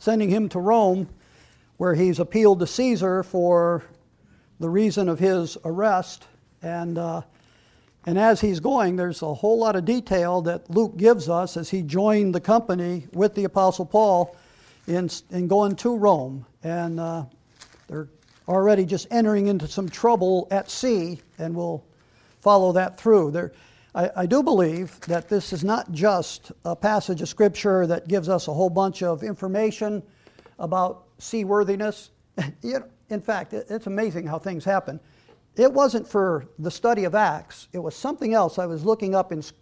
sending him to Rome, where he's appealed to Caesar for the reason of his arrest. And as he's going, there's a whole lot of detail that Luke gives us as he joined the company with the Apostle Paul in going to Rome. And they're already just entering into some trouble at sea, and we'll follow that through. I do believe that this is not just a passage of Scripture that gives us a whole bunch of information about seaworthiness. In fact, it's amazing how things happen. It wasn't for the study of Acts. It was something else I was looking up in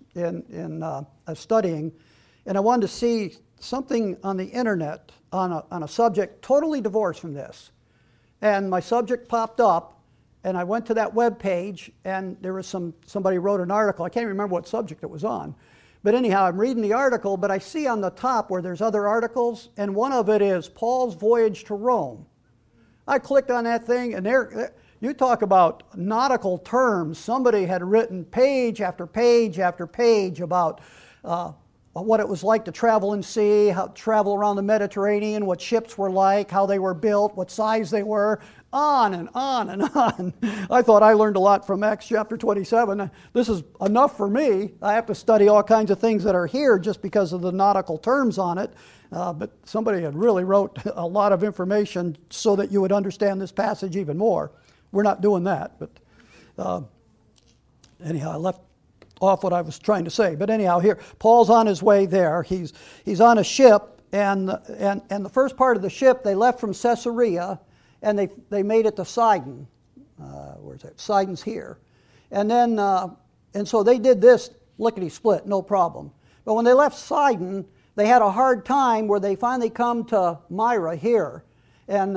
studying, and I wanted to see something on the internet on a subject totally divorced from this. And my subject popped up, and I went to that web page, and there was somebody wrote an article. I can't remember what subject it was on. But anyhow, I'm reading the article, but I see on the top where there's other articles, and one of it is Paul's voyage to Rome. I clicked on that thing, and there, you talk about nautical terms. Somebody had written page after page after page about what it was like to travel in sea, how to travel around the Mediterranean, what ships were like, how they were built, what size they were, on and on and on. I thought I learned a lot from Acts chapter 27. This is enough for me. I have to study all kinds of things that are here just because of the nautical terms on it. But somebody had really wrote a lot of information so that you would understand this passage even more. We're not doing that. But anyhow, I left off what I was trying to say. But anyhow, here, Paul's on his way there. He's on a ship, and the first part of the ship, they left from Caesarea, and they made it to Sidon. Where's that? Sidon's here. And then, and so they did this lickety-split, no problem. But when they left Sidon, they had a hard time where they finally come to Myra here. And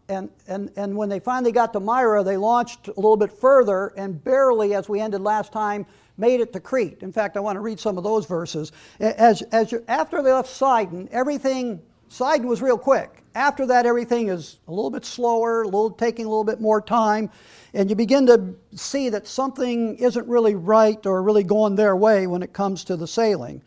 when they finally got to Myra, they launched a little bit further and barely, as we ended last time, made it to Crete. In fact, I want to read some of those verses. After they left Sidon, Sidon was real quick. After that, everything is a little bit slower, taking a little bit more time, and you begin to see that something isn't really right or really going their way when it comes to the sailing.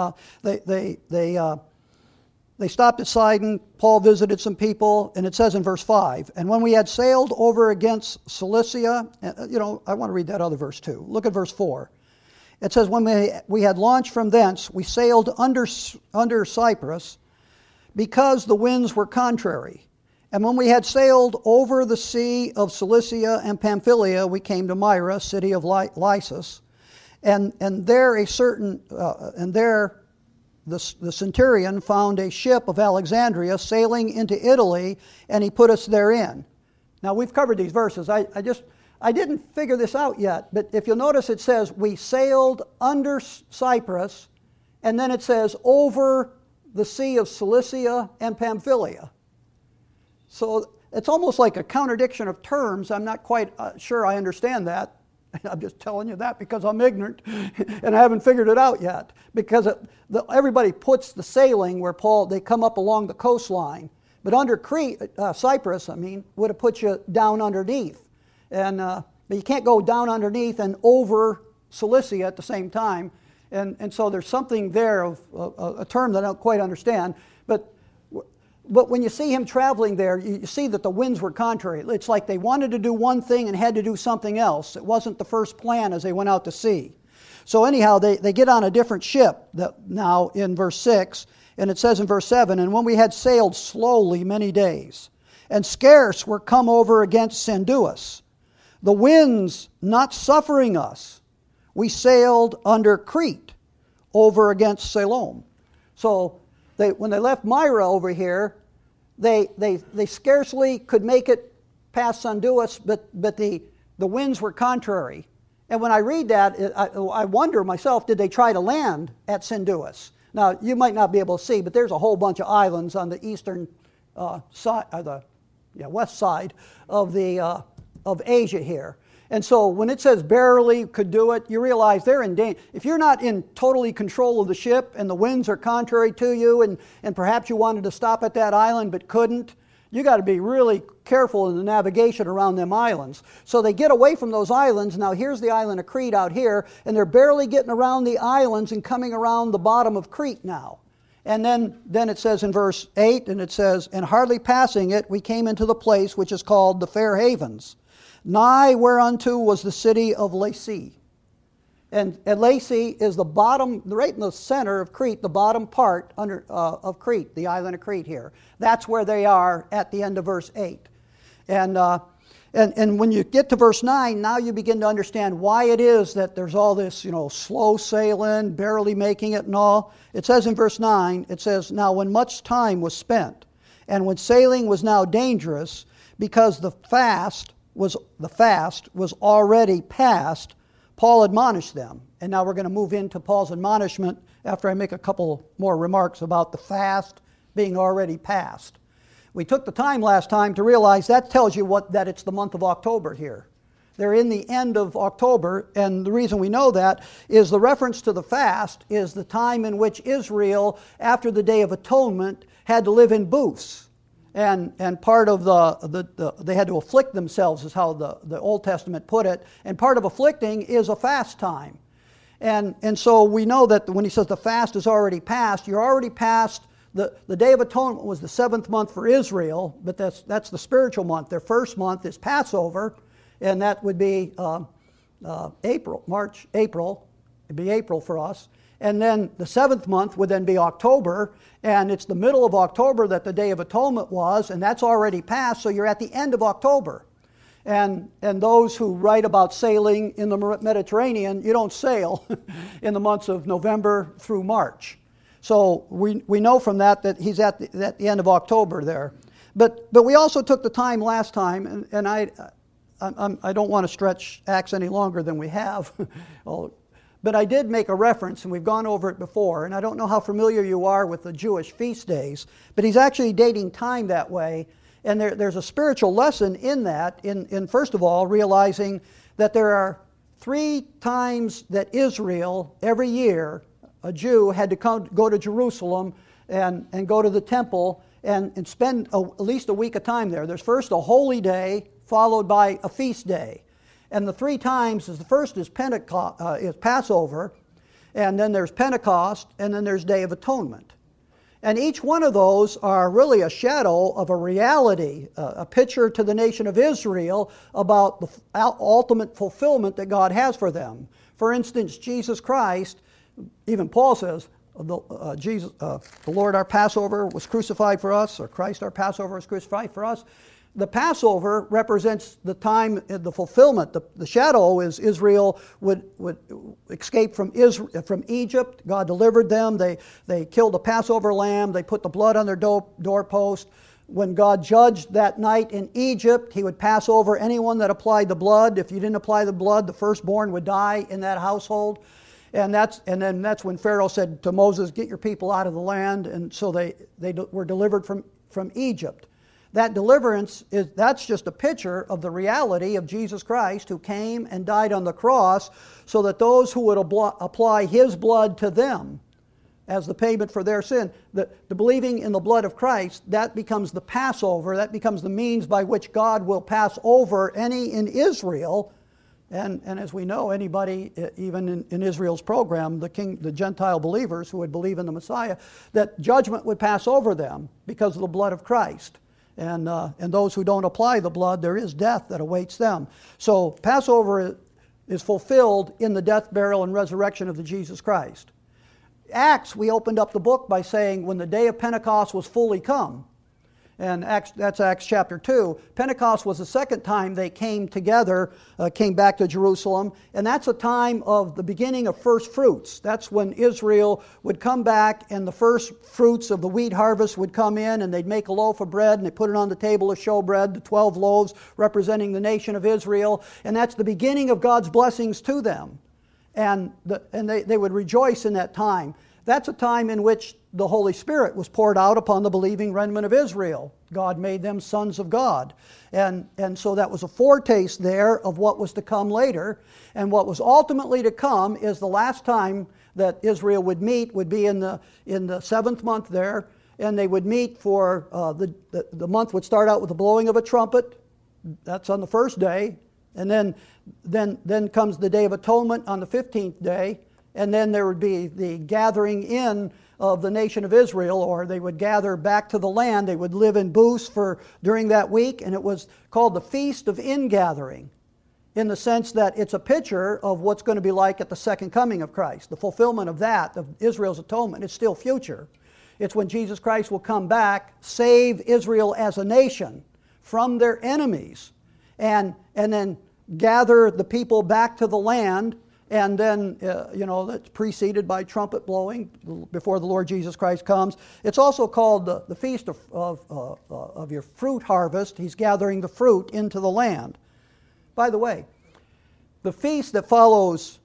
They stopped at Sidon. Paul visited some people, and it says in verse 5, and when we had sailed over against Cilicia, I want to read that other verse too. Look at verse 4. It says, when we had launched from thence, we sailed under Cyprus, because the winds were contrary. And when we had sailed over the sea of Cilicia and Pamphylia, we came to Myra, city of Lysus, and there the centurion found a ship of Alexandria sailing into Italy, and he put us therein. Now, we've covered these verses. I didn't figure this out yet, but if you'll notice, it says we sailed under Cyprus, and then it says over the sea of Cilicia and Pamphylia. So it's almost like a contradiction of terms. I'm not quite sure I understand that. I'm just telling you that because I'm ignorant and I haven't figured it out yet. Because everybody puts the sailing where they come up along the coastline. But under Cyprus, would have put you down underneath. But you can't go down underneath and over Cilicia at the same time. And so there's something there of a term that I don't quite understand. But when you see him traveling there, you see that the winds were contrary. It's like they wanted to do one thing and had to do something else. It wasn't the first plan as they went out to sea. So anyhow, they get on a different ship now in verse 6. And it says in verse 7, and when we had sailed slowly many days, and scarce were come over against Sanduas, the winds not suffering us, we sailed under Crete over against Salome. So when they left Myra over here, they scarcely could make it past Sanduas, but the winds were contrary. And when I read that, I wonder myself, did they try to land at Sanduas? Now, you might not be able to see, but there's a whole bunch of islands on the eastern side, west side of Asia here. And so when it says barely could do it, you realize they're in danger. If you're not in totally control of the ship and the winds are contrary to you and perhaps you wanted to stop at that island but couldn't, you got to be really careful in the navigation around them islands. So they get away from those islands. Now here's the island of Crete out here, and they're barely getting around the islands and coming around the bottom of Crete now. And then it says in verse 8, and it says, and hardly passing it, we came into the place which is called the Fair Havens, nigh whereunto was the city of Lasea. And Lasea is the bottom, right in the center of Crete, the bottom part of Crete, the island of Crete here. That's where they are at the end of verse 8. And when you get to verse 9, now you begin to understand why it is that there's all this, slow sailing, barely making it and all. It says in verse 9, it says, now when much time was spent, and when sailing was now dangerous, because the fast was already past, Paul admonished them. And now we're going to move into Paul's admonishment after I make a couple more remarks about the fast being already past. We took the time last time to realize that tells you that it's the month of October here. They're in the end of October, and the reason we know that is the reference to the fast is the time in which Israel, after the Day of Atonement, had to live in booths. And part of they had to afflict themselves is how the Old Testament put it. And part of afflicting is a fast time. And so we know that when he says the fast is already past, you're already past. The Day of Atonement was the 7th month for Israel, but that's the spiritual month. Their first month is Passover, and that would be April. It'd be April for us. And then the 7th month would then be October, and it's the middle of October that the Day of Atonement was, and that's already passed, so you're at the end of October. And those who write about sailing in the Mediterranean, you don't sail in the months of November through March. So we know from that he's at the end of October there. But we also took the time last time, and I don't want to stretch Acts any longer than we have. But I did make a reference, and we've gone over it before, and I don't know how familiar you are with the Jewish feast days, but he's actually dating time that way, and there's a spiritual lesson in that, in first of all, realizing that there are 3 times that Israel, every year, a Jew had to go to Jerusalem and go to the temple and spend at least a week of time there. There's first a holy day, followed by a feast day. And the 3 times is the first is Passover, and then there's Pentecost, and then there's Day of Atonement. And each one of those are really a shadow of a reality, a picture to the nation of Israel about the ultimate fulfillment that God has for them. For instance, Jesus Christ, even Paul says, the Lord our Passover was crucified for us, or Christ our Passover was crucified for us. The Passover represents the time, the fulfillment. The shadow is Israel would escape from Egypt. God delivered them. They killed the Passover lamb. They put the blood on their doorpost. When God judged that night in Egypt, he would pass over anyone that applied the blood. If you didn't apply the blood, the firstborn would die in that household. And then that's when Pharaoh said to Moses, "Get your people out of the land." And so they were delivered from Egypt. That deliverance that's just a picture of the reality of Jesus Christ, who came and died on the cross so that those who would apply his blood to them as the payment for their sin, the believing in the blood of Christ, that becomes the Passover, that becomes the means by which God will pass over any in Israel. And as we know, anybody, even in Israel's program, the Gentile believers who would believe in the Messiah, that judgment would pass over them because of the blood of Christ. And those who don't apply the blood, there is death that awaits them. So Passover is fulfilled in the death, burial, and resurrection of the Jesus Christ. Acts, we opened up the book by saying when the day of Pentecost was fully come, and that's Acts chapter 2. Pentecost was the second time they came together, came back to Jerusalem, and that's a time of the beginning of first fruits. That's when Israel would come back and the first fruits of the wheat harvest would come in, and they'd make a loaf of bread and they put it on the table of showbread, the 12 loaves representing the nation of Israel, and that's the beginning of God's blessings to them. And they would rejoice in that time. That's a time in which the Holy Spirit was poured out upon the believing remnant of Israel. God made them sons of God. And so that was a foretaste there of what was to come later. And what was ultimately to come is the last time that Israel would meet would be in the 7th month there. And they would meet for, the month would start out with the blowing of a trumpet. That's on the first day. And then comes the Day of Atonement on the 15th day. And then there would be the gathering in of the nation of Israel, or they would gather back to the land. They would live in booths during that week, and it was called the Feast of Ingathering, in the sense that it's a picture of what's going to be like at the second coming of Christ. The fulfillment of that, of Israel's atonement, is still future. It's when Jesus Christ will come back, save Israel as a nation from their enemies, and then gather the people back to the land. And then, that's preceded by trumpet blowing before the Lord Jesus Christ comes. It's also called the Feast of your fruit harvest. He's gathering the fruit into the land. By the way, the feast that follows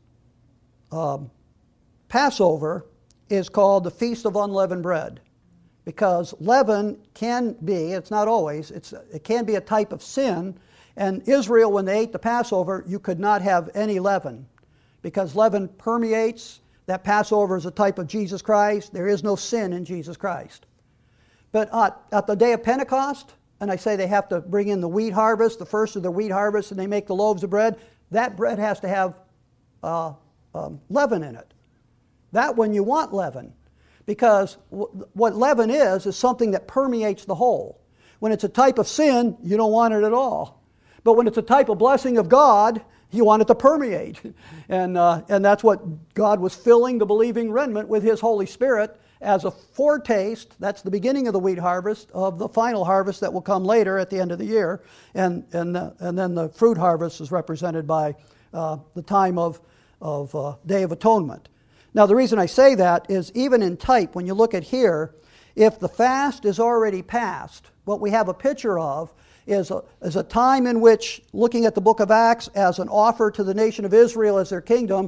Passover is called the Feast of Unleavened Bread, because leaven can be, it's not always, it can be a type of sin. And Israel, when they ate the Passover, you could not have any leaven, because leaven permeates. That Passover is a type of Jesus Christ. There is no sin in Jesus Christ. But at the day of Pentecost, and I say they have to bring in the wheat harvest, the first of the wheat harvest, and they make the loaves of bread, that bread has to have leaven in it. That one you want leaven, because what leaven is something that permeates the whole. When it's a type of sin, you don't want it at all. But when it's a type of blessing of God, you want it to permeate. And that's what God was filling the believing remnant with His Holy Spirit as a foretaste. That's the beginning of the wheat harvest, of the final harvest that will come later at the end of the year. And then the fruit harvest is represented by the time of Day of Atonement. Now, the reason I say that is, even in type, when you look at here, if the fast is already past, what we have a picture of is a time in which, looking at the book of Acts as an offer to the nation of Israel as their kingdom,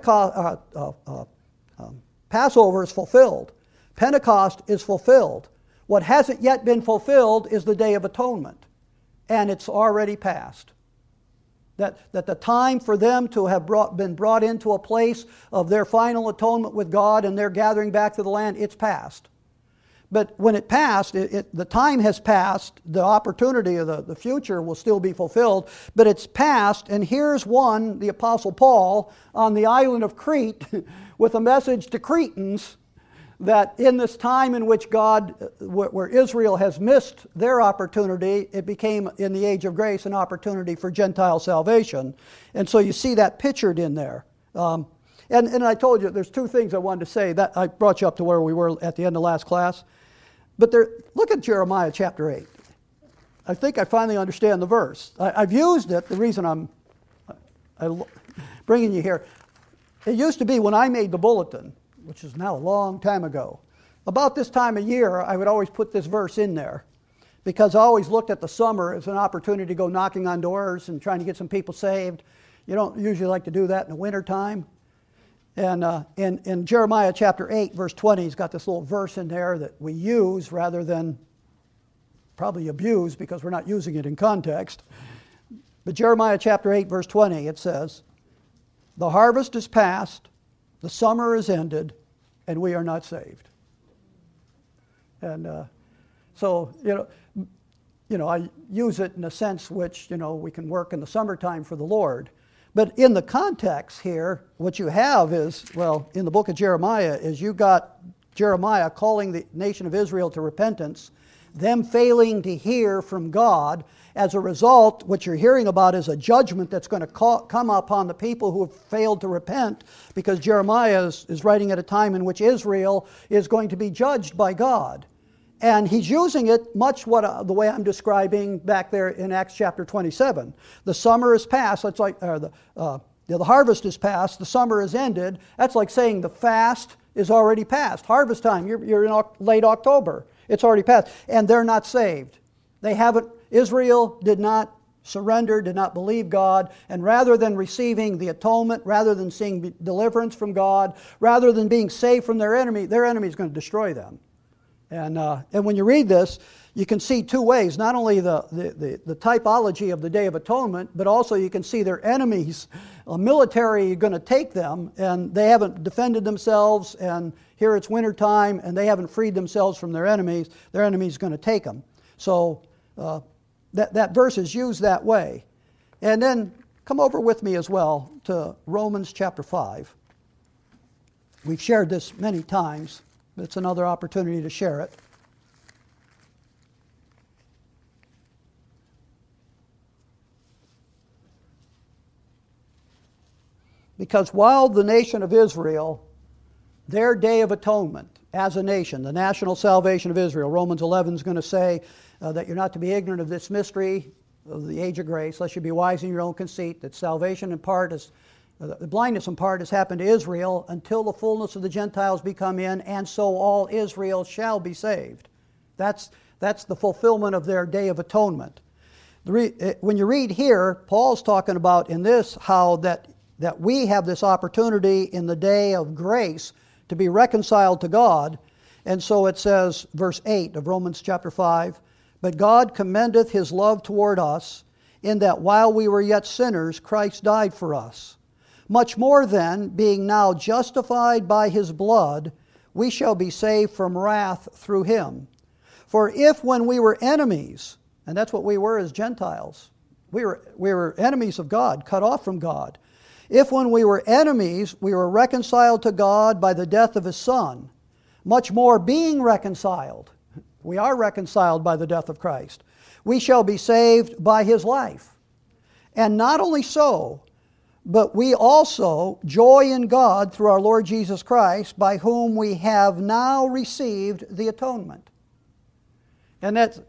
Passover is fulfilled. Pentecost is fulfilled. What hasn't yet been fulfilled is the Day of Atonement, and it's already past. That the time for them to have been brought into a place of their final atonement with God and their gathering back to the land, it's past. But when it passed, the time has passed, the opportunity of the future will still be fulfilled, but it's past, and here's one, the Apostle Paul, on the island of Crete, with a message to Cretans that in this time in which where Israel has missed their opportunity, it became, in the age of grace, an opportunity for Gentile salvation. And so you see that pictured in there. And I told you, there's two things I wanted to say. That I brought you up to where we were at the end of last class. But look at Jeremiah chapter 8. I think I finally understand the verse. I've used it. The reason I'm bringing you here, it used to be when I made the bulletin, which is now a long time ago, about this time of year, I would always put this verse in there, because I always looked at the summer as an opportunity to go knocking on doors and trying to get some people saved. You don't usually like to do that in the wintertime. And in Jeremiah chapter 8, verse 20, he's got this little verse in there that we use rather than probably abuse, because we're not using it in context. But Jeremiah chapter 8, verse 20, it says, "The harvest is past, the summer is ended, and we are not saved." And so, I use it in a sense which, we can work in the summertime for the Lord. But in the context here, what you have is, in the book of Jeremiah, is you got Jeremiah calling the nation of Israel to repentance, them failing to hear from God. As a result, what you're hearing about is a judgment that's going to come upon the people who have failed to repent, because Jeremiah is writing at a time in which Israel is going to be judged by God. And he's using it much the way I'm describing back there in Acts chapter 27. The summer is past. That's like the harvest is past. The summer is ended. That's like saying the fast is already past. Harvest time. You're in late October. It's already passed, and they're not saved. They haven't. Israel did not surrender, did not believe God, and rather than receiving the atonement, rather than seeing deliverance from God, rather than being saved from their enemy is going to destroy them. And when you read this, you can see two ways. Not only the typology of the Day of Atonement, but also you can see their enemies, military, going to take them, and they haven't defended themselves, and here it's wintertime, and they haven't freed themselves from their enemies. Their enemy's going to take them. So that verse is used that way. And then come over with me as well to Romans chapter 5. We've shared this many times. It's another opportunity to share it. Because while the nation of Israel, their day of atonement as a nation, the national salvation of Israel, Romans 11 is going to say that you're not to be ignorant of this mystery of the age of grace, lest you be wise in your own conceit, that salvation in part is, the blindness in part has happened to Israel until the fullness of the Gentiles be come in, and so all Israel shall be saved. That's the fulfillment of their day of atonement. When you read here, Paul's talking about in this how that we have this opportunity in the day of grace to be reconciled to God. And so it says, verse 8 of Romans chapter 5, "But God commendeth his love toward us, in that while we were yet sinners, Christ died for us. Much more then, being now justified by his blood, we shall be saved from wrath through him. For if when we were enemies," and that's what we were as Gentiles, we were enemies of God, cut off from God. "If when we were enemies, we were reconciled to God by the death of his Son, much more being reconciled," we are reconciled by the death of Christ, "we shall be saved by his life. And not only so, but we also joy in God through our Lord Jesus Christ, by whom we have now received the atonement." And that's,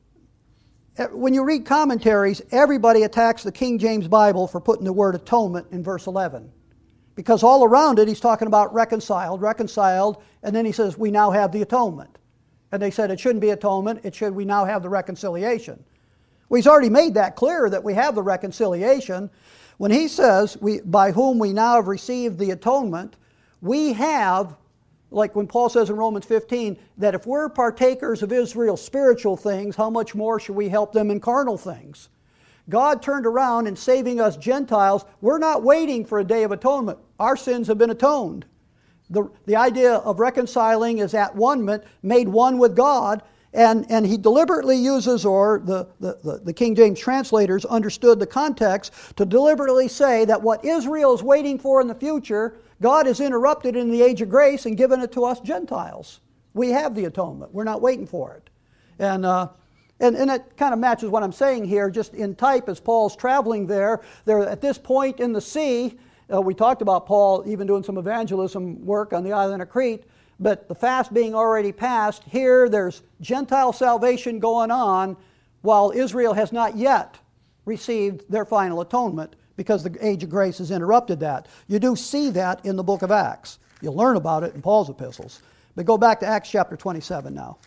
when you read commentaries, everybody attacks the King James Bible for putting the word atonement in verse 11. Because all around it, he's talking about reconciled, and then he says, we now have the atonement. And they said it shouldn't be atonement, we now have the reconciliation. Well, he's already made that clear that we have the reconciliation. When he says, by whom we now have received the atonement, we have, like when Paul says in Romans 15, that if we're partakers of Israel's spiritual things, how much more should we help them in carnal things? God turned around and saving us Gentiles. We're not waiting for a day of atonement. Our sins have been atoned. The idea of reconciling is at one-ment, made one with God, and he deliberately uses, or the King James translators understood the context to deliberately say that what Israel is waiting for in the future, God has interrupted in the age of grace and given it to us Gentiles. We have the atonement. We're not waiting for it. And it kind of matches what I'm saying here, just in type as Paul's traveling there. They're at this point in the sea. We talked about Paul even doing some evangelism work on the island of Crete. But the fast being already passed, here there's Gentile salvation going on while Israel has not yet received their final atonement, because the age of grace has interrupted that. You do see that in the book of Acts. You'll learn about it in Paul's epistles. But go back to Acts chapter 27 now.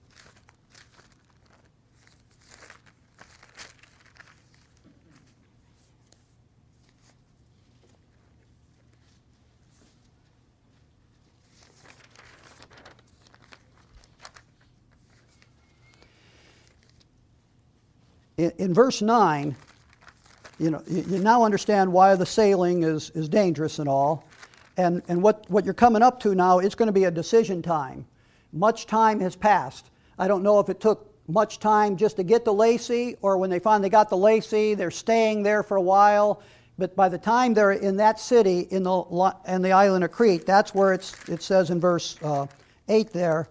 In verse 9, you now understand why the sailing is dangerous and all. And what you're coming up to now, it's going to be a decision time. Much time has passed. I don't know if it took much time just to get to Lacey, or when they finally got to Lacey, they're staying there for a while. But by the time they're in that city, in the island of Crete, that's where it says in verse 8 there,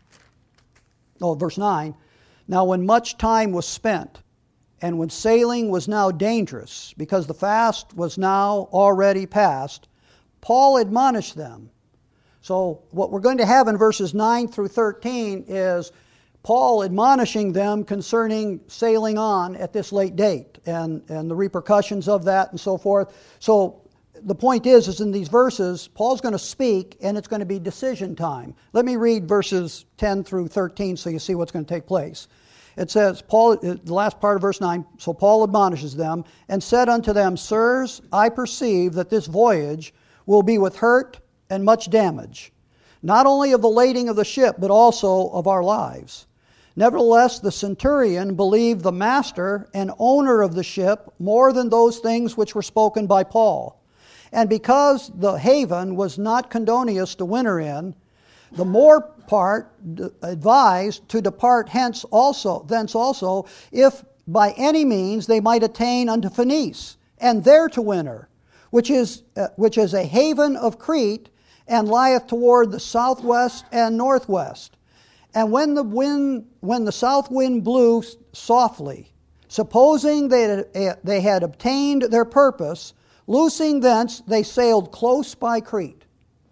verse 9, "Now when much time was spent, and when sailing was now dangerous, because the fast was now already past, Paul admonished them." So what we're going to have in verses 9 through 13 is Paul admonishing them concerning sailing on at this late date and the repercussions of that and so forth. So the point is in these verses, Paul's going to speak, and it's going to be decision time. Let me read verses 10 through 13 so you see what's going to take place. It says, the last part of verse 9, "So Paul admonishes them, and said unto them, Sirs, I perceive that this voyage will be with hurt and much damage, not only of the lading of the ship, but also of our lives. Nevertheless, the centurion believed the master and owner of the ship more than those things which were spoken by Paul. And because the haven was not conducive to winter in, the more part advised to depart thence also, if by any means they might attain unto Phoenice, and there to winter, which is a haven of Crete, and lieth toward the southwest and northwest. And when the south wind blew softly, supposing they had obtained their purpose, loosing thence, they sailed close by Crete.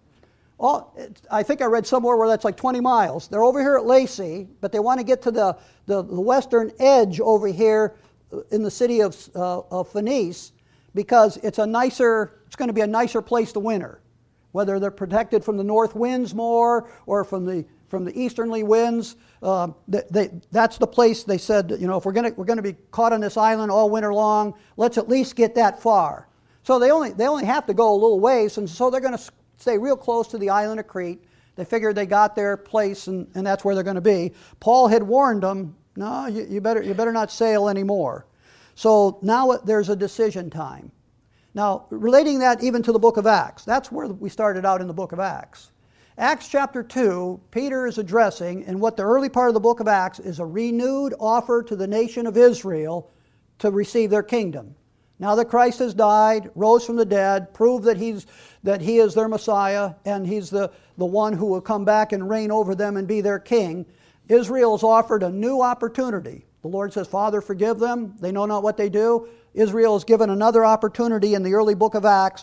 I think I read somewhere where that's like 20 miles. They're over here at Lacey, but they want to get to the western edge over here in the city of Phoenice, because it's going to be a nicer place to winter. Whether they're protected from the north winds more or from the easterly winds, that's the place they said, if we're going to be caught on this island all winter long, let's at least get that far. So they only have to go a little ways, and so they're going to stay real close to the island of Crete. They figured they got their place, and that's where they're going to be. Paul had warned them, no, you better not sail anymore. So now there's a decision time. Now, relating that even to the book of Acts, that's where we started out in the book of Acts. Acts chapter 2, Peter is addressing, and what the early part of the book of Acts is a renewed offer to the nation of Israel to receive their kingdom. Now that Christ has died, rose from the dead, proved that he is their Messiah, and he's the one who will come back and reign over them and be their king, Israel is offered a new opportunity. The Lord says, Father, forgive them. They know not what they do. Israel is given another opportunity in the early book of Acts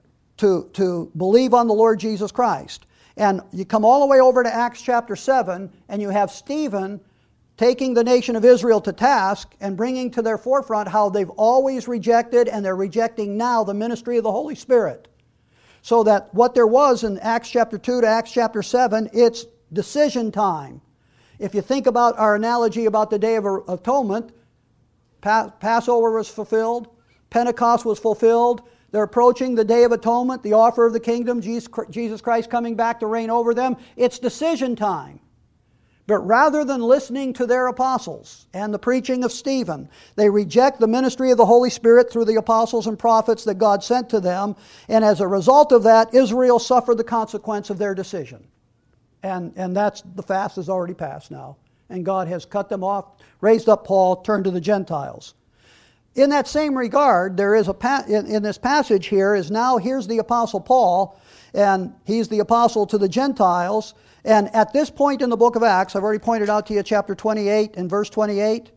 to believe on the Lord Jesus Christ. And you come all the way over to Acts chapter 7, and you have Stephen taking the nation of Israel to task and bringing to their forefront how they've always rejected, and they're rejecting now, the ministry of the Holy Spirit. So that what there was in Acts chapter 2 to Acts chapter 7, it's decision time. If you think about our analogy about the Day of Atonement, Passover was fulfilled, Pentecost was fulfilled, they're approaching the Day of Atonement, the offer of the kingdom, Jesus Christ coming back to reign over them. It's decision time. But rather than listening to their apostles and the preaching of Stephen, they reject the ministry of the Holy Spirit through the apostles and prophets that God sent to them. And as a result of that, Israel suffered the consequence of their decision. And that's, the fast is already passed now. And God has cut them off, raised up Paul, turned to the Gentiles. In that same regard, there is in this passage here is now, here's the Apostle Paul, and he's the apostle to the Gentiles. And at this point in the book of Acts, I've already pointed out to you chapter 28 and verse 28.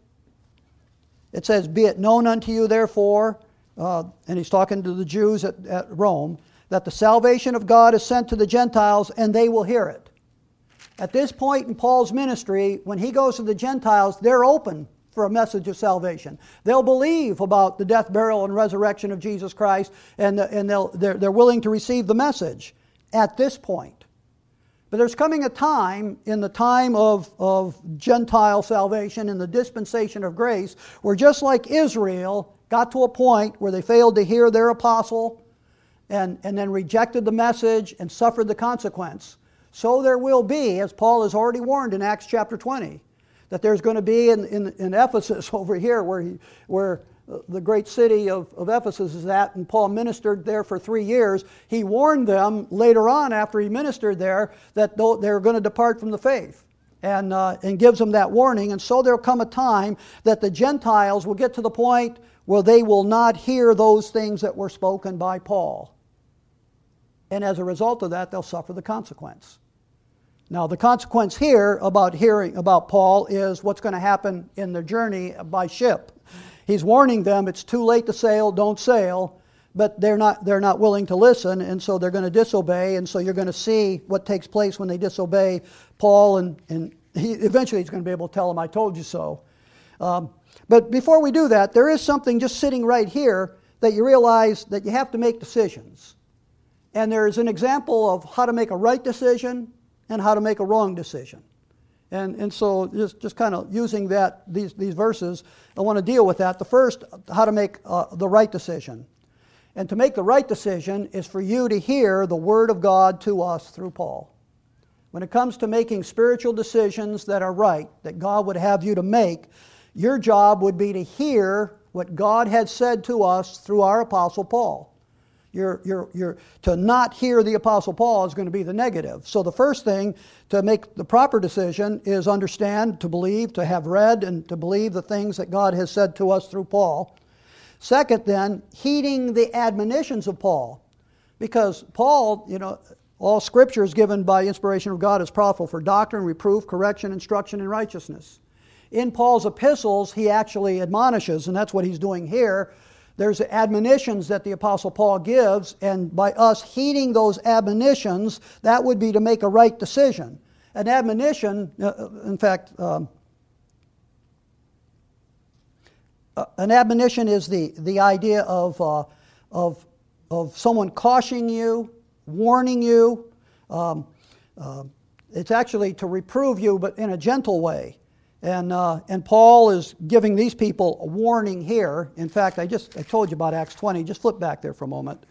It says, Be it known unto you therefore, and he's talking to the Jews at Rome, that the salvation of God is sent to the Gentiles, and they will hear it. At this point in Paul's ministry, when he goes to the Gentiles, they're open for a message of salvation. They'll believe about the death, burial, and resurrection of Jesus Christ, and they're willing to receive the message at this point. But there's coming a time, in the time of Gentile salvation, in the dispensation of grace, where just like Israel got to a point where they failed to hear their apostle and then rejected the message and suffered the consequence, so there will be, as Paul has already warned in Acts chapter 20, that there's going to be in Ephesus over here where the great city of Ephesus is at, and Paul ministered there for 3 years. He warned them later on after he ministered there that they're going to depart from the faith, and gives them that warning. And so there'll come a time that the Gentiles will get to the point where they will not hear those things that were spoken by Paul. And as a result of that, they'll suffer the consequence. Now, the consequence here about hearing about Paul is what's going to happen in their journey by ship. He's warning them it's too late to sail, don't sail, but they're not willing to listen, and so they're going to disobey, and so you're going to see what takes place when they disobey Paul, and eventually he's going to be able to tell them, I told you so. But before we do that, there is something just sitting right here that you realize that you have to make decisions. And there's an example of how to make a right decision and how to make a wrong decision. And so just kind of using these verses, I want to deal with that. The first, how to make the right decision. And to make the right decision is for you to hear the Word of God to us through Paul. When it comes to making spiritual decisions that are right, that God would have you to make, your job would be to hear what God had said to us through our Apostle Paul. To not hear the Apostle Paul is going to be the negative. So the first thing to make the proper decision is understand, to believe, to have read, and to believe the things that God has said to us through Paul. Second then, heeding the admonitions of Paul. Because Paul, All Scripture is given by inspiration of God as profitable for doctrine, reproof, correction, instruction in righteousness. In Paul's epistles, he actually admonishes, and that's what he's doing here. There's admonitions that the Apostle Paul gives, and by us heeding those admonitions, that would be to make a right decision. An admonition, in fact, an admonition is the idea of someone cautioning you, warning you. It's actually to reprove you, but in a gentle way. And Paul is giving these people a warning here. In fact, I told you about Acts 20. Just flip back there for a moment.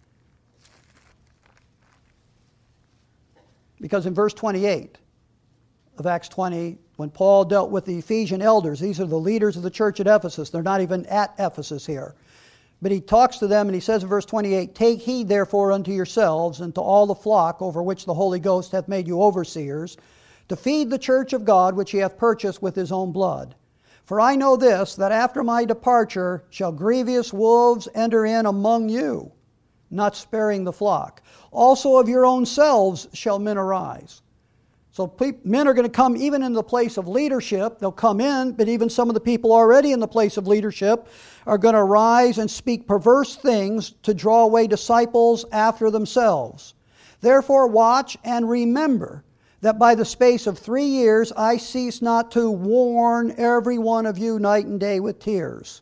Because in verse 28 of Acts 20, when Paul dealt with the Ephesian elders, these are the leaders of the church at Ephesus. They're not even at Ephesus here. But he talks to them and he says in verse 28, "Take heed therefore unto yourselves and to all the flock over which the Holy Ghost hath made you overseers, to feed the church of God which he hath purchased with his own blood. For I know this, that after my departure shall grievous wolves enter in among you, not sparing the flock. Also of your own selves shall men arise." So men are going to come even in the place of leadership. They'll come in, but even some of the people already in the place of leadership are going to rise and speak perverse things to draw away disciples after themselves. Therefore watch and remember that by the space of 3 years I cease not to warn every one of you night and day with tears.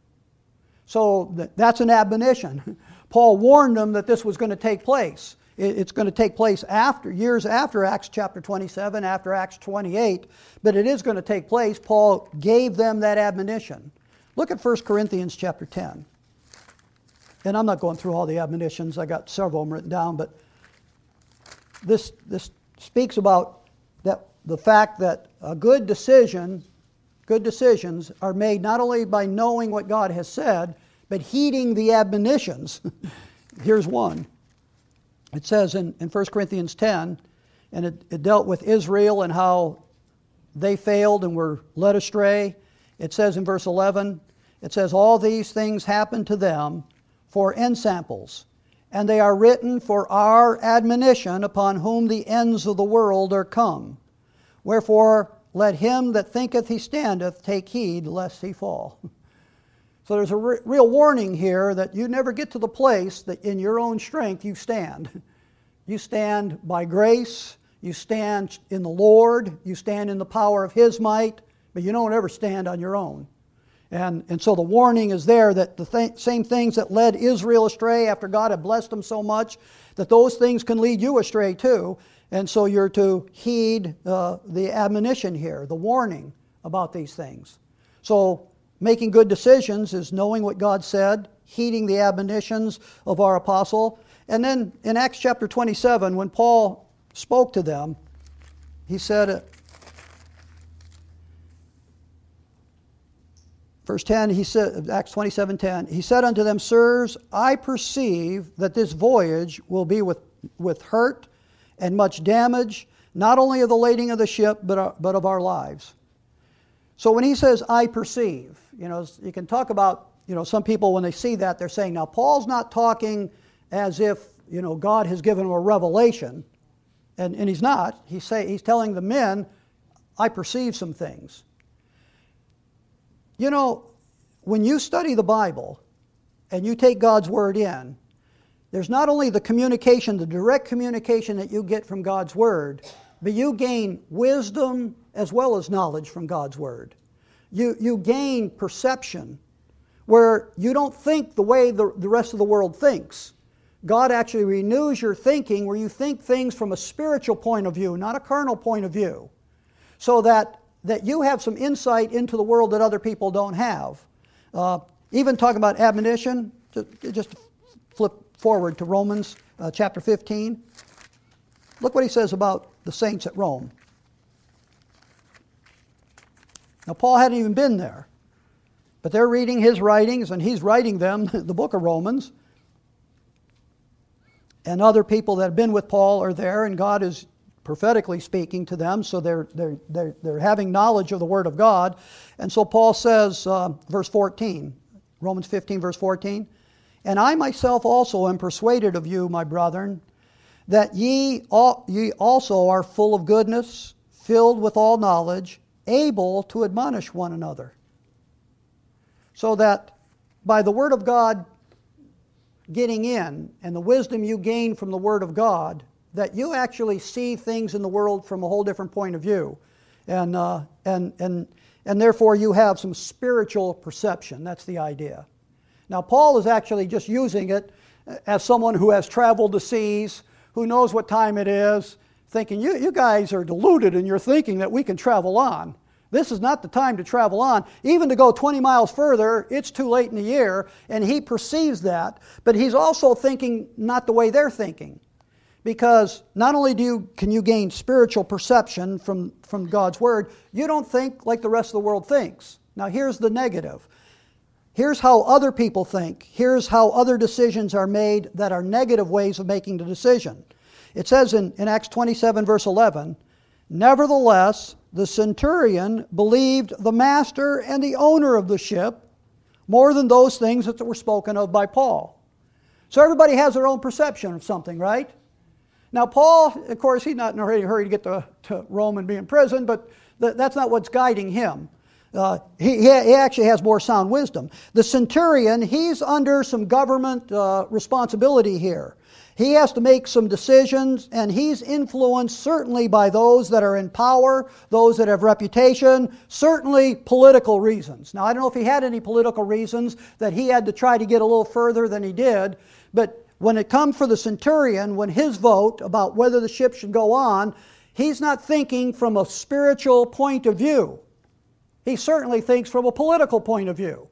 So that's an admonition. Paul warned them that this was going to take place. It's going to take place years after Acts chapter 27, after Acts 28, but it is going to take place. Paul gave them that admonition. Look at 1 Corinthians chapter 10. And I'm not going through all the admonitions. I got several of them written down, but this speaks about the fact that good decisions are made not only by knowing what God has said, but heeding the admonitions. Here's one. It says in 1 Corinthians 10, and it dealt with Israel and how they failed and were led astray. It says in verse 11, it says, "All these things happened to them for ensamples, and they are written for our admonition, upon whom the ends of the world are come. Wherefore let him that thinketh he standeth take heed lest he fall." So there's a real warning here that you never get to the place that in your own strength you stand. You stand by grace, you stand in the Lord, you stand in the power of His might, but you don't ever stand on your own. And so the warning is there that the same things that led Israel astray after God had blessed them so much, that those things can lead you astray too. And so you're to heed the admonition here, the warning about these things. So making good decisions is knowing what God said, heeding the admonitions of our apostle. And then in Acts chapter 27, when Paul spoke to them, he said, verse 10, he said, Acts 27:10, he said unto them, "Sirs, I perceive that this voyage will be with hurt and much damage, not only of the lading of the ship, but of our lives." So when he says, "I perceive," you can talk about, some people when they see that, they're saying, now Paul's not talking as if, God has given him a revelation, and he's not. He's telling the men, "I perceive some things." When you study the Bible and you take God's Word in, there's not only the direct communication that you get from God's Word, but you gain wisdom as well as knowledge from God's Word. You gain perception where you don't think the way the rest of the world thinks. God actually renews your thinking where you think things from a spiritual point of view, not a carnal point of view, so that you have some insight into the world that other people don't have. Even talking about admonition, just flip forward to Romans chapter 15. Look what he says about the saints at Rome. Now, Paul hadn't even been there, but they're reading his writings, and he's writing them, the book of Romans. And other people that have been with Paul are there, and God is prophetically speaking to them, so they're having knowledge of the Word of God. And so Paul says, verse 14, Romans 15, verse 14, "And I myself also am persuaded of you, my brethren, that ye also are full of goodness, filled with all knowledge, able to admonish one another. So that by the Word of God getting in, and the wisdom you gain from the Word of God, that you actually see things in the world from a whole different point of view. And therefore you have some spiritual perception. That's the idea. Now Paul is actually just using it as someone who has traveled the seas, who knows what time it is, thinking, you guys are deluded in your thinking that we can travel on. This is not the time to travel on. Even to go 20 miles further, it's too late in the year, and he perceives that. But he's also thinking not the way they're thinking. Because not only can you gain spiritual perception from God's Word, you don't think like the rest of the world thinks. Now here's the negative. Here's how other people think. Here's how other decisions are made that are negative ways of making the decision. It says in Acts 27 verse 11, "Nevertheless, the centurion believed the master and the owner of the ship more than those things that were spoken of by Paul." So everybody has their own perception of something, right? Now Paul, of course, he's not in a hurry to get to Rome and be in prison, but that's not what's guiding him. He actually has more sound wisdom. The centurion, he's under some government responsibility here. He has to make some decisions, and he's influenced certainly by those that are in power, those that have reputation, certainly political reasons. Now, I don't know if he had any political reasons that he had to try to get a little further than he did, but when it comes for the centurion, when his vote about whether the ship should go on, he's not thinking from a spiritual point of view. He certainly thinks from a political point of view.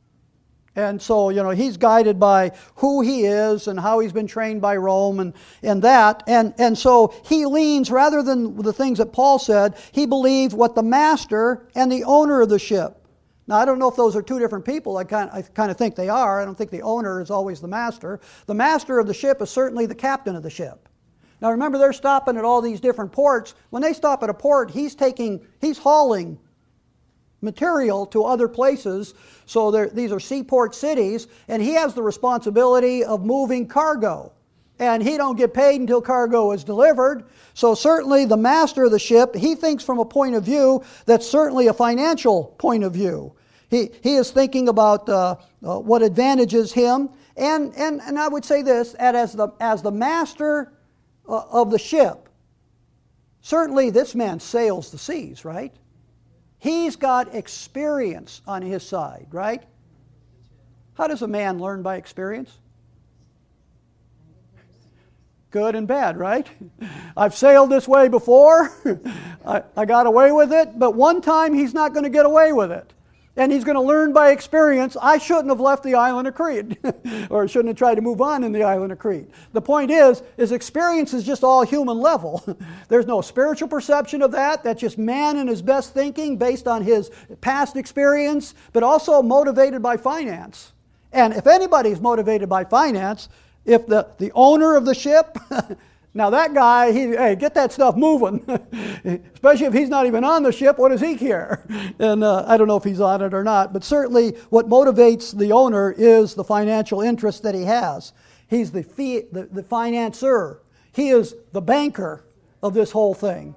And so, he's guided by who he is and how he's been trained by Rome and that. And so he leans, rather than the things that Paul said, he believed what the master and the owner of the ship. Now, I don't know if those are two different people. I kind of think they are. I don't think the owner is always the master. The master of the ship is certainly the captain of the ship. Now, remember, they're stopping at all these different ports. When they stop at a port, he's hauling material to other places. So these are seaport cities, and he has the responsibility of moving cargo. And he don't get paid until cargo is delivered. So certainly the master of the ship, he thinks from a point of view that's certainly a financial point of view. He is thinking about what advantages him. And I would say this, as the master of the ship, certainly this man sails the seas, right? He's got experience on his side, right? How does a man learn by experience? Good and bad, right? I've sailed this way before. I got away with it, but one time he's not going to get away with it. And he's going to learn by experience, I shouldn't have left the island of Crete, or shouldn't have tried to move on in the island of Crete. The point is experience is just all human level. There's no spiritual perception of that. That's just man and his best thinking based on his past experience, but also motivated by finance. And if anybody's motivated by finance, if the owner of the ship, now that guy, hey, get that stuff moving. Especially if he's not even on the ship, what does he care? And I don't know if he's on it or not, but certainly what motivates the owner is the financial interest that he has. He's the financier. He is the banker of this whole thing.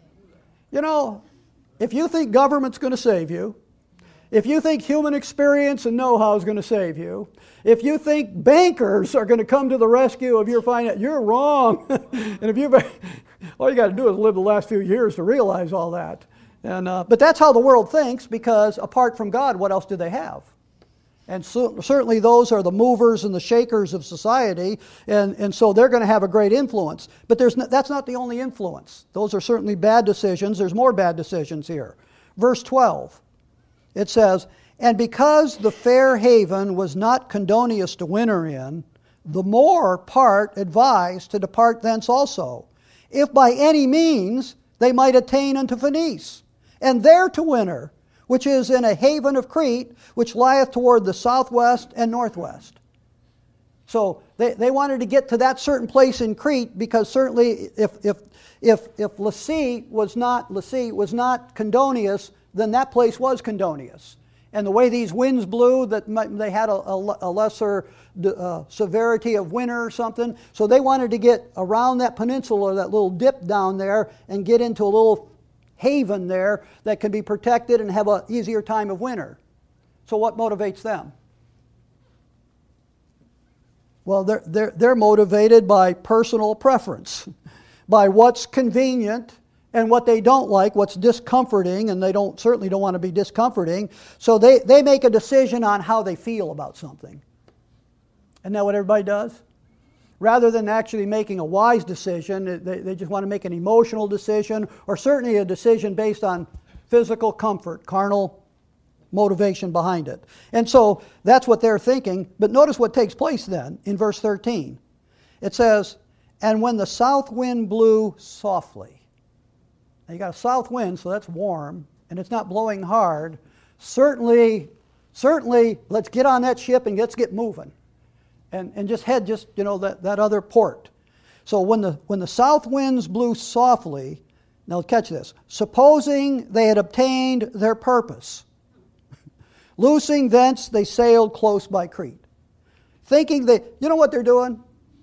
If you think government's going to save you, if you think human experience and know-how is going to save you, if you think bankers are going to come to the rescue of your finance, you're wrong. And all you got to do is live the last few years to realize all that. But that's how the world thinks, because apart from God, what else do they have? And certainly those are the movers and the shakers of society, and so they're going to have a great influence. But that's not the only influence. Those are certainly bad decisions. There's more bad decisions here. Verse 12. It says, "And because the fair haven was not conducive to winter in, the more part advised to depart thence also, if by any means they might attain unto Phoenice, and there to winter, which is in a haven of Crete, which lieth toward the southwest and northwest." So they wanted to get to that certain place in Crete, because certainly if Lasea was not Condonius, then that place was Condonius. and the way these winds blew, they had a lesser severity of winter or something. So they wanted to get around that peninsula, that little dip down there, and get into a little haven there that can be protected and have an easier time of winter. So what motivates them? Well, they're motivated by personal preference, by what's convenient and what they don't like, what's discomforting, and they certainly don't want to be discomforting. So they make a decision on how they feel about something. Isn't that what everybody does? Rather than actually making a wise decision, they just want to make an emotional decision, or certainly a decision based on physical comfort, carnal motivation behind it. And so that's what they're thinking. But notice what takes place then in verse 13. It says, "And when the south wind blew softly." Now you got a south wind, so that's warm, and it's not blowing hard. Certainly, let's get on that ship and let's get moving. And just head that other port. So when the south winds blew softly, now catch this, supposing they had obtained their purpose, loosing thence they sailed close by Crete. Thinking you know what they're doing?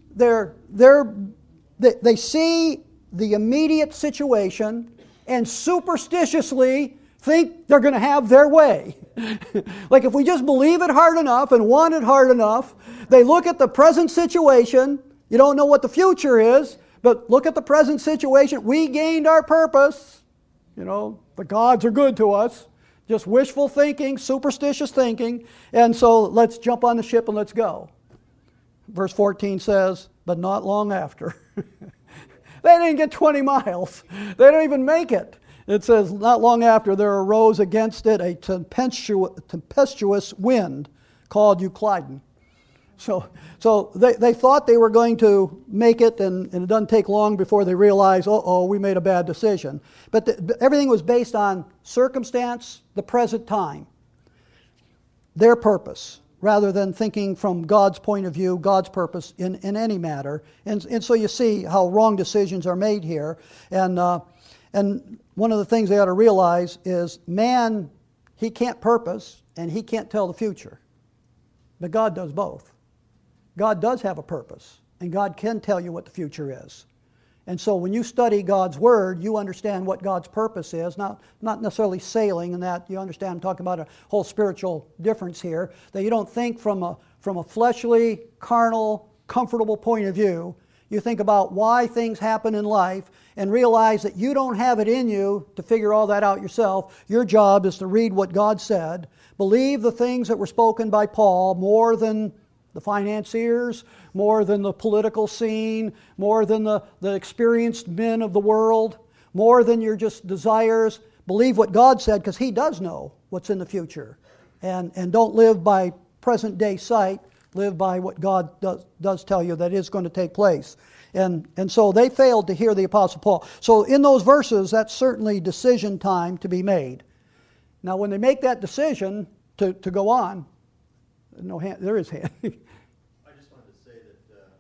They see the immediate situation and superstitiously think they're going to have their way. Like if we just believe it hard enough and want it hard enough, they look at the present situation. You don't know what the future is, but look at the present situation. We gained our purpose. The gods are good to us. Just wishful thinking, superstitious thinking. And so let's jump on the ship and let's go. Verse 14 says, but not long after. They didn't get 20 miles. They don't even make it. It says, not long after, there arose against it a tempestuous wind called Euclidon. So they thought they were going to make it, and it doesn't take long before they realize, we made a bad decision. But everything was based on circumstance, the present time, their purpose, rather than thinking from God's point of view, God's purpose in any matter. And so you see how wrong decisions are made here. And one of the things they ought to realize is man, he can't purpose and he can't tell the future. But God does both. God does have a purpose, and God can tell you what the future is. And so when you study God's Word, you understand what God's purpose is, not necessarily sailing and that. You understand I'm talking about a whole spiritual difference here, that you don't think from a fleshly, carnal, comfortable point of view. You think about why things happen in life and realize that you don't have it in you to figure all that out yourself. Your job is to read what God said, believe the things that were spoken by Paul more than the financiers, more than the political scene, more than the experienced men of the world, more than your just desires. Believe what God said, because He does know what's in the future. And don't live by present day sight. Live by what God does tell you that is going to take place. And so they failed to hear the Apostle Paul. So in those verses, that's certainly decision time to be made. Now when they make that decision to go on, no hand, there is hand. I just wanted to say that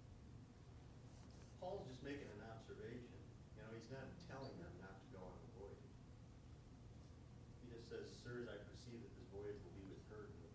Paul's just making an observation. He's not telling them not to go on the voyage. He just says, "Sirs, I perceive that this voyage will be with hurt and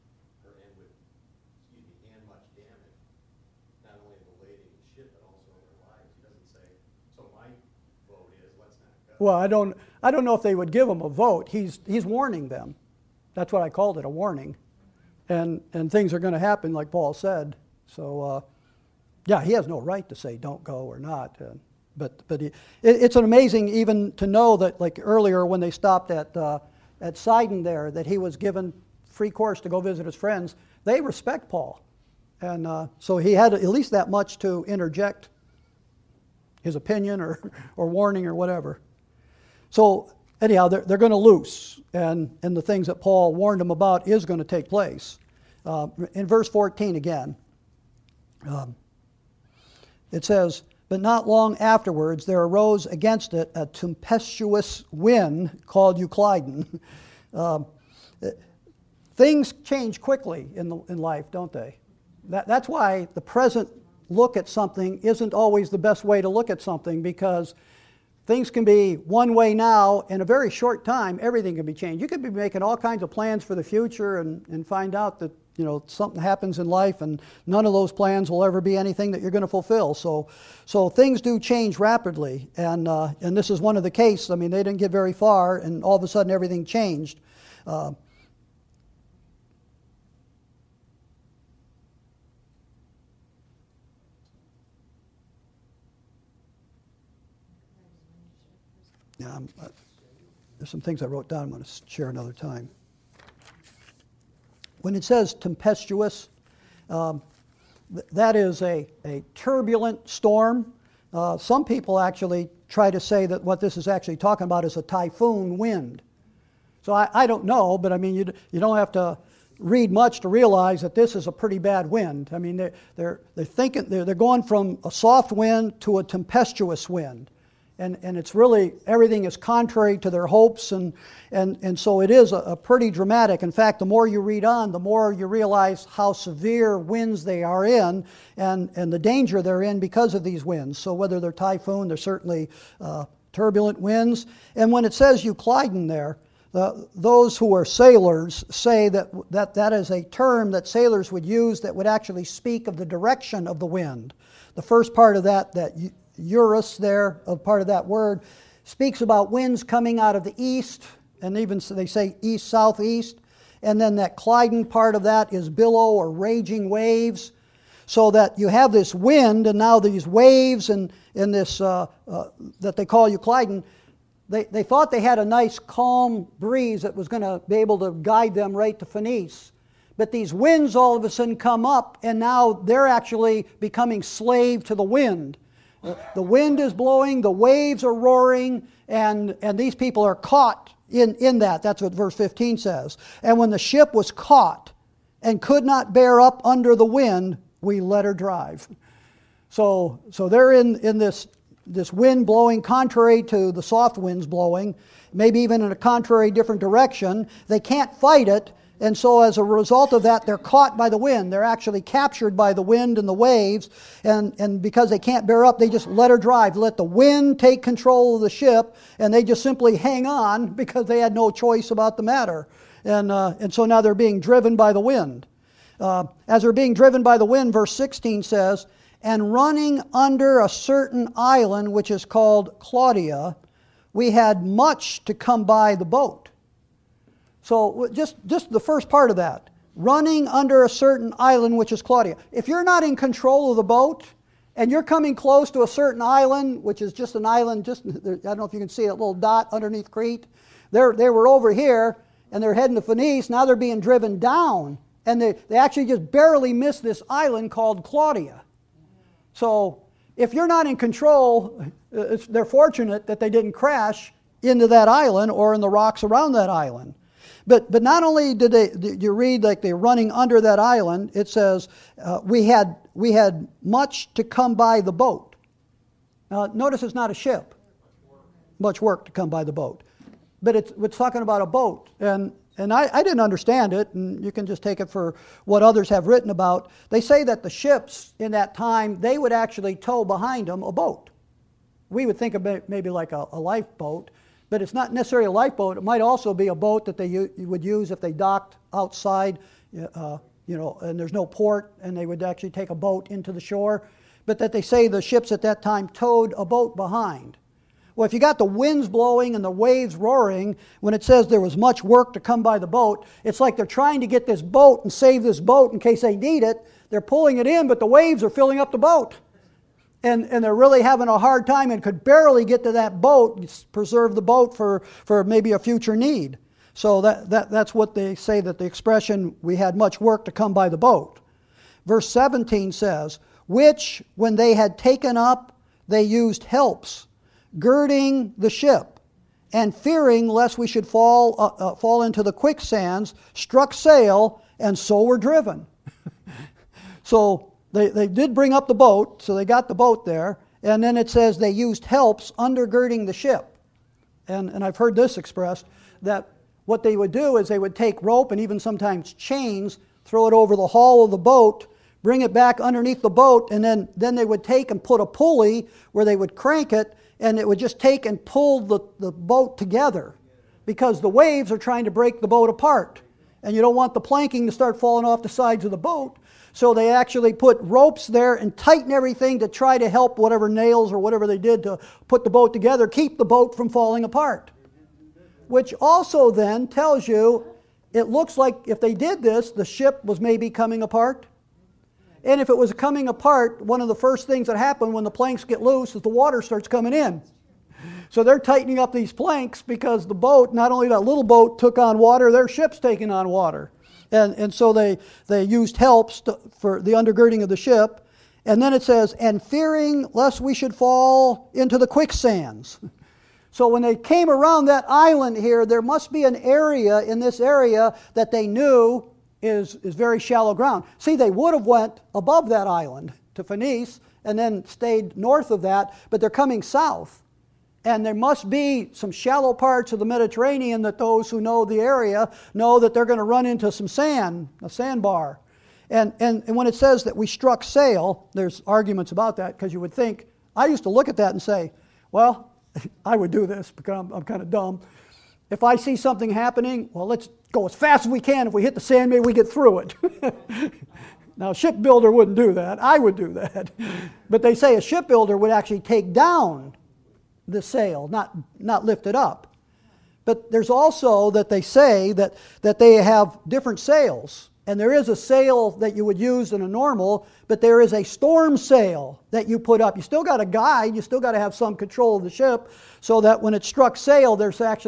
much damage, not only of the lady and ship, but also of their lives." He doesn't say, "So my vote is let's not go." Well, I don't know if they would give him a vote. He's warning them. That's what I called it, a warning. And things are going to happen, like Paul said. So, he has no right to say don't go or not. But it's an amazing even to know that, like earlier when they stopped at Sidon there, that he was given free course to go visit his friends. They respect Paul. And so he had at least that much to interject his opinion or warning or whatever. So anyhow, they're going to loose, and the things that Paul warned them about is going to take place. In verse 14 again, it says, but not long afterwards there arose against it a tempestuous wind called Euclidon. Things change quickly in life, don't they? That's why the present look at something isn't always the best way to look at something, because things can be one way now. In a very short time, everything can be changed. You could be making all kinds of plans for the future and find out that something happens in life and none of those plans will ever be anything that you're going to fulfill. So things do change rapidly, and this is one of the cases. I mean, they didn't get very far, and all of a sudden everything changed. There's some things I wrote down I'm going to share another time. When it says tempestuous, that is a turbulent storm. Some people actually try to say that what this is actually talking about is a typhoon wind. So I don't know, but I mean, you don't have to read much to realize that this is a pretty bad wind. I mean, they're thinking they're going from a soft wind to a tempestuous wind. And it's really, everything is contrary to their hopes, and so it is a pretty dramatic. In fact, the more you read on, the more you realize how severe winds they are in, and the danger they're in because of these winds. So whether they're typhoon, they're certainly turbulent winds. And when it says Euclidon there, those who are sailors say that is a term that sailors would use that would actually speak of the direction of the wind. The first part of that Eurus there, a part of that word, speaks about winds coming out of the east, and even so they say east-southeast. And then that Clydon part of that is billow or raging waves. So that you have this wind, and now these waves and this that they call Euclidon, they thought they had a nice calm breeze that was going to be able to guide them right to Phoenice. But these winds all of a sudden come up, and now they're actually becoming slave to the wind. The wind is blowing, the waves are roaring, and these people are caught in that. That's what verse 15 says. And when the ship was caught and could not bear up under the wind, we let her drive. So they're in this wind blowing contrary to the soft winds blowing, maybe even in a contrary different direction. They can't fight it. And so as a result of that, they're caught by the wind. They're actually captured by the wind and the waves. And because they can't bear up, they just let her drive. Let the wind take control of the ship. And they just simply hang on because they had no choice about the matter. And so now they're being driven by the wind. As they're being driven by the wind, verse 16 says, and running under a certain island, which is called Claudia, we had much to come by the boat. So just the first part of that, running under a certain island, which is Claudia. If you're not in control of the boat, and you're coming close to a certain island, which is just an island, I don't know if you can see that little dot underneath Crete. They were over here, and they're heading to Phoenice. Now they're being driven down, and they actually just barely missed this island called Claudia. So if you're not in control, they're fortunate that they didn't crash into that island or in the rocks around that island. But not only did you read like they're running under that island, it says we had much to come by the boat. Now notice it's not a ship. Much work to come by the boat. But it's talking about a boat. And I didn't understand it, and you can just take it for what others have written about. They say that the ships in that time, they would actually tow behind them a boat. We would think of it maybe like a lifeboat. But it's not necessarily a lifeboat. It might also be a boat that they would use if they docked outside, and there's no port, and they would actually take a boat into the shore. But that they say the ships at that time towed a boat behind. Well, if you got the winds blowing and the waves roaring, when it says there was much work to come by the boat, it's like they're trying to get this boat and save this boat in case they need it. They're pulling it in, but the waves are filling up the boat. And they're really having a hard time and could barely get to that boat, preserve the boat for maybe a future need. So that's what they say, that the expression, we had much work to come by the boat. Verse 17 says, which when they had taken up, they used helps, girding the ship, and fearing lest we should fall into the quicksands, struck sail, and so were driven. So they did bring up the boat, so they got the boat there, and then it says they used helps undergirding the ship. And I've heard this expressed, that what they would do is they would take rope and even sometimes chains, throw it over the hull of the boat, bring it back underneath the boat, and then they would take and put a pulley where they would crank it, and it would just take and pull the boat together because the waves are trying to break the boat apart. And you don't want the planking to start falling off the sides of the boat. So they actually put ropes there and tighten everything to try to help whatever nails or whatever they did to put the boat together, keep the boat from falling apart. Which also then tells you, it looks like if they did this, the ship was maybe coming apart. And if it was coming apart, one of the first things that happen when the planks get loose is the water starts coming in. So they're tightening up these planks because the boat, not only that little boat took on water, their ship's taking on water. And so they used helps for the undergirding of the ship. And then it says, and fearing lest we should fall into the quicksands. So when they came around that island here, there must be an area in this area that they knew is very shallow ground. See, they would have went above that island to Phoenice and then stayed north of that, but they're coming south. And there must be some shallow parts of the Mediterranean that those who know the area know that they're going to run into some sand, a sandbar. And when it says that we struck sail, there's arguments about that because you would think, I used to look at that and say, well, I would do this because I'm kind of dumb. If I see something happening, well, let's go as fast as we can. If we hit the sand, maybe we get through it. Now, a shipbuilder wouldn't do that. I would do that. But they say a shipbuilder would actually take down the sail, not lift it up. But there's also that they say that they have different sails. And there is a sail that you would use in a normal, but there is a storm sail that you put up. You still got a guide, you still got to have some control of the ship, so that when it struck sail,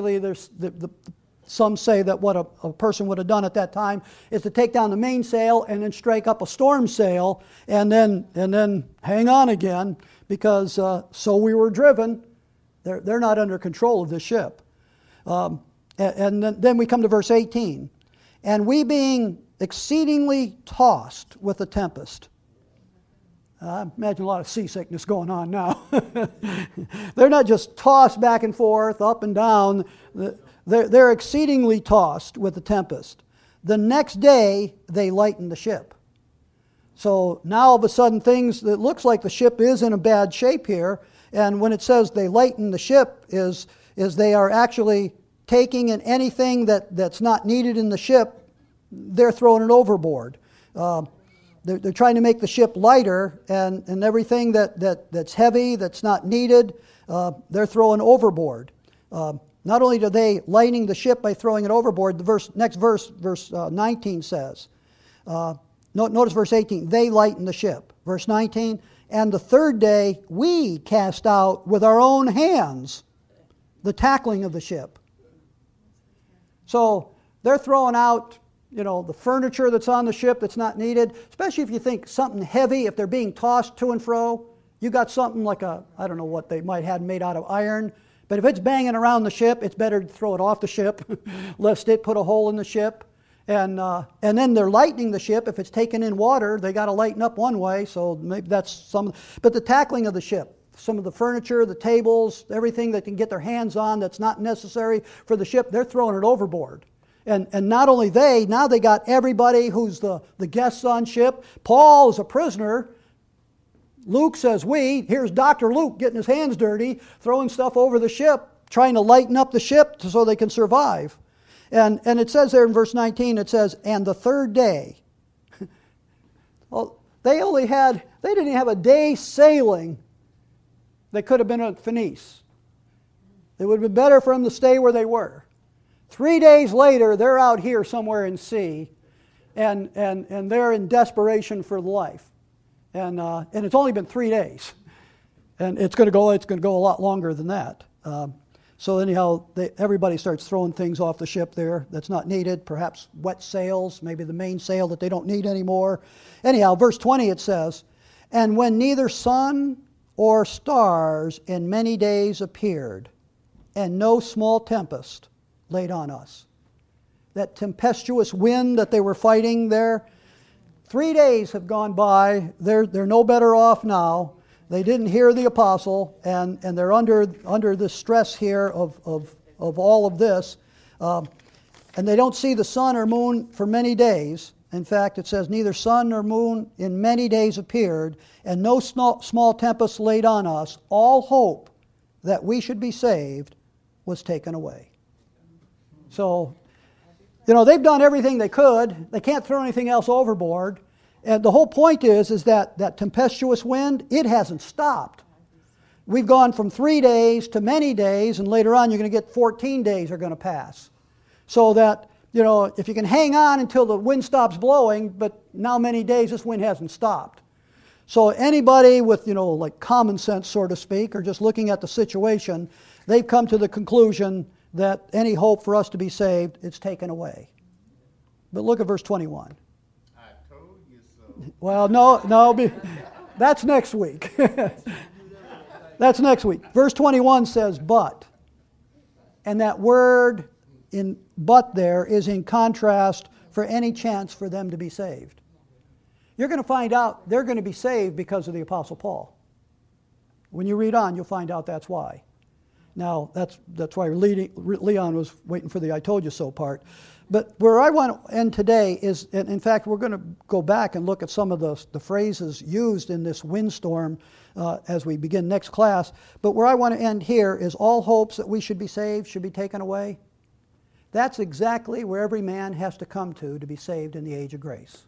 some say that what a person would have done at that time is to take down the mainsail and then strike up a storm sail and then hang on again because so we were driven. They're not under control of the ship. And then we come to verse 18. And we being exceedingly tossed with a tempest. I imagine a lot of seasickness going on now. They're not just tossed back and forth, up and down. They're exceedingly tossed with a tempest. The next day, they lighten the ship. So now all of a sudden it looks like the ship is in a bad shape here. And when it says they lighten the ship is they are actually taking in anything that's not needed in the ship, they're throwing it overboard. They're trying to make the ship lighter, and everything that's heavy, that's not needed, they're throwing overboard. Not only are they lightening the ship by throwing it overboard, the next verse 19 says, notice verse 18, they lighten the ship. Verse 19, and the third day we cast out with our own hands the tackling of the ship. So they're throwing out, the furniture that's on the ship that's not needed, especially if you think something heavy, if they're being tossed to and fro. You got something like I don't know what they might have made out of iron, but if it's banging around the ship, it's better to throw it off the ship, lest it put a hole in the ship. And then they're lightening the ship. If it's taken in water, they got to lighten up one way, so maybe that's some. But the tackling of the ship, some of the furniture, the tables, everything they can get their hands on that's not necessary for the ship, they're throwing it overboard. And not only now they got everybody who's the guests on ship. Paul is a prisoner. Luke says here's Dr. Luke getting his hands dirty, throwing stuff over the ship, trying to lighten up the ship so they can survive. And it says there in verse 19, it says, and the third day. Well, they didn't have a day sailing. They could have been at Phoenice. It would have been better for them to stay where they were. 3 days later, they're out here somewhere in sea, and they're in desperation for life. And it's only been 3 days. And it's going to go a lot longer than that. So anyhow, everybody starts throwing things off the ship there that's not needed, perhaps wet sails, maybe the mainsail that they don't need anymore. Anyhow, verse 20 it says, and when neither sun or stars in many days appeared, and no small tempest laid on us. That tempestuous wind that they were fighting there, 3 days have gone by. They're no better off now. They didn't hear the apostle, and they're under the stress here of all of this. And they don't see the sun or moon for many days. In fact, it says, neither sun nor moon in many days appeared, and no small tempest laid on us. All hope that we should be saved was taken away. So, they've done everything they could. They can't throw anything else overboard. And the whole point is that tempestuous wind, it hasn't stopped. We've gone from 3 days to many days, and later on you're going to get 14 days are going to pass. So that, if you can hang on until the wind stops blowing, but now many days this wind hasn't stopped. So anybody with, like common sense, so to speak, or just looking at the situation, they've come to the conclusion that any hope for us to be saved, it's taken away. But look at verse 21. I told you so. Well, no, that's next week. That's next week. Verse 21 says, but. And that word in but there is in contrast for any chance for them to be saved. You're going to find out they're going to be saved because of the Apostle Paul. When you read on, you'll find out that's why. Now, that's why Leon was waiting for the I told you so part. But where I want to end today is, in fact, we're going to go back and look at some of the phrases used in this windstorm as we begin next class. But where I want to end here is all hopes that we should be saved should be taken away. That's exactly where every man has to come to be saved in the age of grace.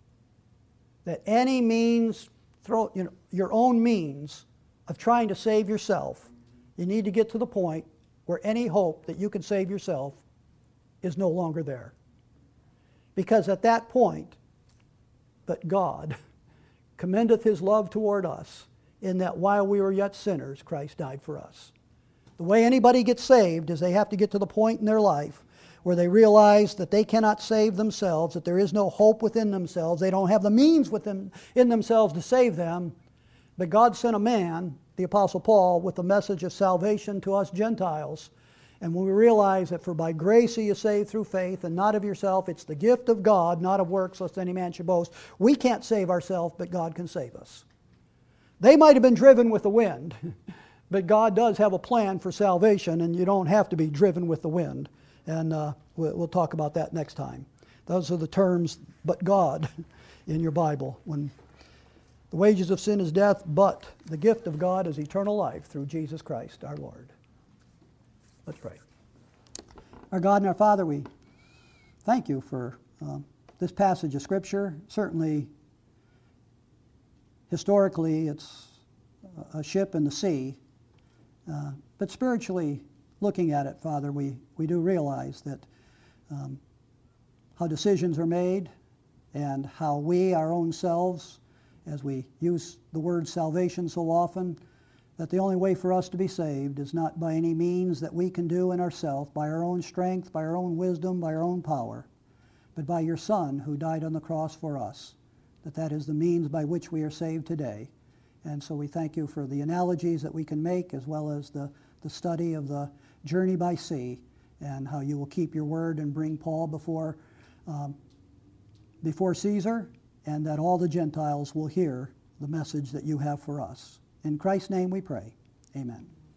That any means, your own means of trying to save yourself, you need to get to the point where any hope that you can save yourself is no longer there. Because at that point, but God commendeth his love toward us, in that while we were yet sinners, Christ died for us. The way anybody gets saved is they have to get to the point in their life where they realize that they cannot save themselves, that there is no hope within themselves, they don't have the means within themselves to save them, but God sent a man, the Apostle Paul, with the message of salvation to us Gentiles. And when we realize that for by grace are you saved through faith, and not of yourself, it's the gift of God, not of works, lest any man should boast. We can't save ourselves, but God can save us. They might have been driven with the wind, but God does have a plan for salvation, and you don't have to be driven with the wind. And we'll talk about that next time. Those are the terms, but God, in your Bible. When the wages of sin is death, but the gift of God is eternal life through Jesus Christ our Lord. Let's pray. Our God and our Father, we thank you for this passage of Scripture. Certainly, historically, it's a ship in the sea. But spiritually, looking at it, Father, we do realize that how decisions are made and how we, our own selves, as we use the word salvation so often, that the only way for us to be saved is not by any means that we can do in ourselves, by our own strength, by our own wisdom, by our own power, but by your Son who died on the cross for us, that is the means by which we are saved today. And so we thank you for the analogies that we can make, as well as the study of the journey by sea, and how you will keep your word and bring Paul before Caesar, and that all the Gentiles will hear the message that you have for us. In Christ's name we pray. Amen.